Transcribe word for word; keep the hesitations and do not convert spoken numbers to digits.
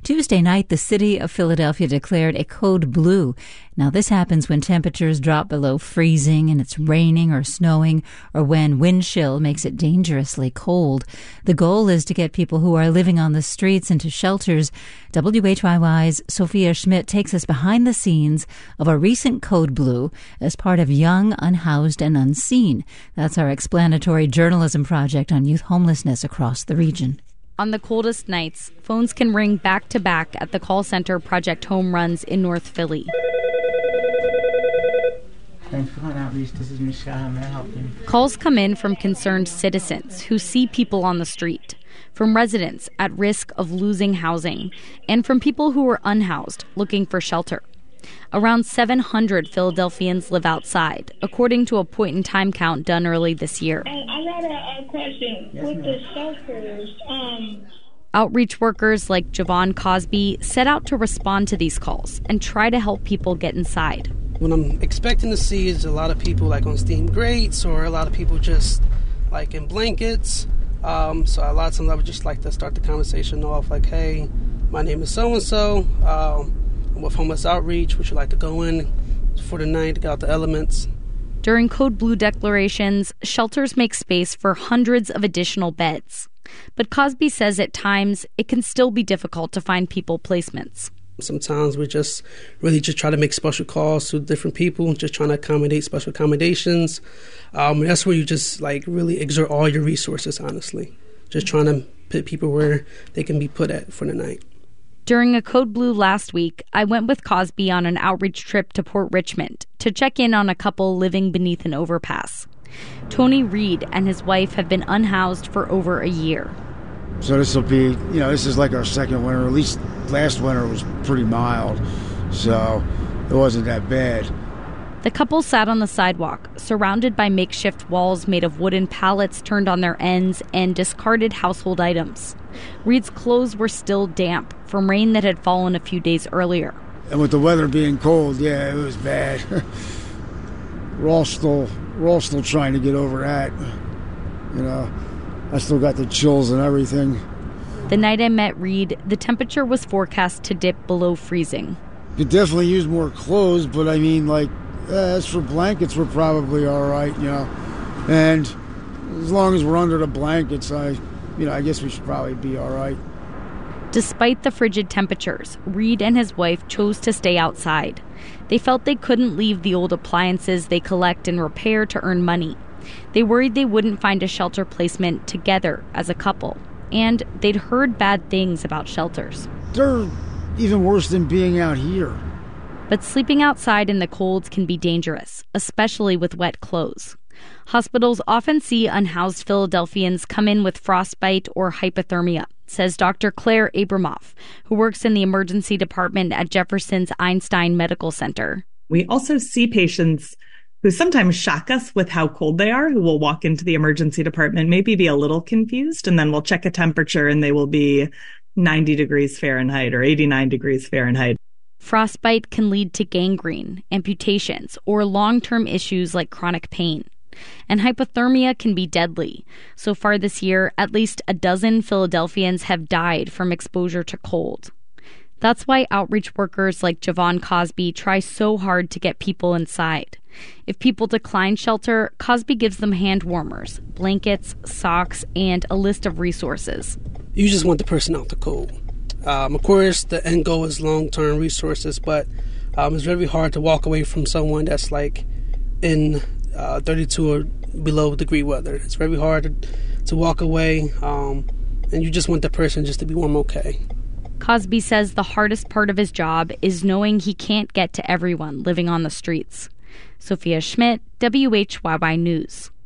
Tuesday night, the city of Philadelphia declared a code blue. Now, this happens when temperatures drop below freezing and it's raining or snowing, or when wind chill makes it dangerously cold. The goal is to get people who are living on the streets into shelters. W H Y Y's Sophia Schmidt takes us behind the scenes of a recent code blue as part of Young, Unhoused, and Unseen. That's our explanatory journalism project on youth homelessness across the region. On the coldest nights, phones can ring back-to-back at the call center Project Home runs in North Philly. Thanks for calling Outreach. This is Michelle. How may I help you? Calls come in from concerned citizens who see people on the street, from residents at risk of losing housing, and from people who are unhoused looking for shelter. Around seven hundred Philadelphians live outside, according to a point-in-time count done early this year. Uh, I got a, a question. Yes, With ma'am. the shelters, um... Outreach workers like Javon Cosby set out to respond to these calls and try to help people get inside. What I'm expecting to see is a lot of people like on steam grates, or a lot of people just like in blankets. Um, so a lot of times I would just like to start the conversation off like, hey, my name is so-and-so. Um, I'm with Homeless Outreach. Would you like to go in for the night to get out the elements? During Code Blue declarations, shelters make space for hundreds of additional beds. But Cosby says at times it can still be difficult to find people placements. Sometimes we just really just try to make special calls to different people, just trying to accommodate special accommodations. Um, and that's where you just like really exert all your resources, honestly. Just trying to put people where they can be put at for the night. During a Code Blue last week, I went with Cosby on an outreach trip to Port Richmond to check in on a couple living beneath an overpass. Tony Reed and his wife have been unhoused for over a year. So this will be, you know, this is like our second winter. At least last winter was pretty mild, so it wasn't that bad. The couple sat on the sidewalk, surrounded by makeshift walls made of wooden pallets turned on their ends and discarded household items. Reed's clothes were still damp from rain that had fallen a few days earlier. And with the weather being cold, yeah, it was bad. we're all still, we're all still trying to get over that. You know, I still got the chills and everything. The night I met Reed, the temperature was forecast to dip below freezing. Could definitely use more clothes, but I mean, like, uh, as for blankets, we're probably all right, you know. And as long as we're under the blankets, I, you know, I guess we should probably be all right. Despite the frigid temperatures, Reed and his wife chose to stay outside. They felt they couldn't leave the old appliances they collect and repair to earn money. They worried they wouldn't find a shelter placement together as a couple. And they'd heard bad things about shelters. They're even worse than being out here. But sleeping outside in the colds can be dangerous, especially with wet clothes. Hospitals often see unhoused Philadelphians come in with frostbite or hypothermia, says Doctor Claire Abramoff, who works in the emergency department at Jefferson's Einstein Medical Center. We also see patients who sometimes shock us with how cold they are, who will walk into the emergency department, maybe be a little confused, and then we'll check a temperature and they will be ninety degrees Fahrenheit or eighty-nine degrees Fahrenheit. Frostbite can lead to gangrene, amputations, or long-term issues like chronic pain. And hypothermia can be deadly. So far this year, at least a dozen Philadelphians have died from exposure to cold. That's why outreach workers like Javon Cosby try so hard to get people inside. If people decline shelter, Cosby gives them hand warmers, blankets, socks, and a list of resources. You just want the person out the cold. Um, of course, the end goal is long-term resources, but um, it's very hard to walk away from someone that's like in uh, thirty-two or below degree weather. It's very hard to, to walk away, um, and you just want the person just to be warm okay. Cosby says the hardest part of his job is knowing he can't get to everyone living on the streets. Sophia Schmidt, W H Y Y News.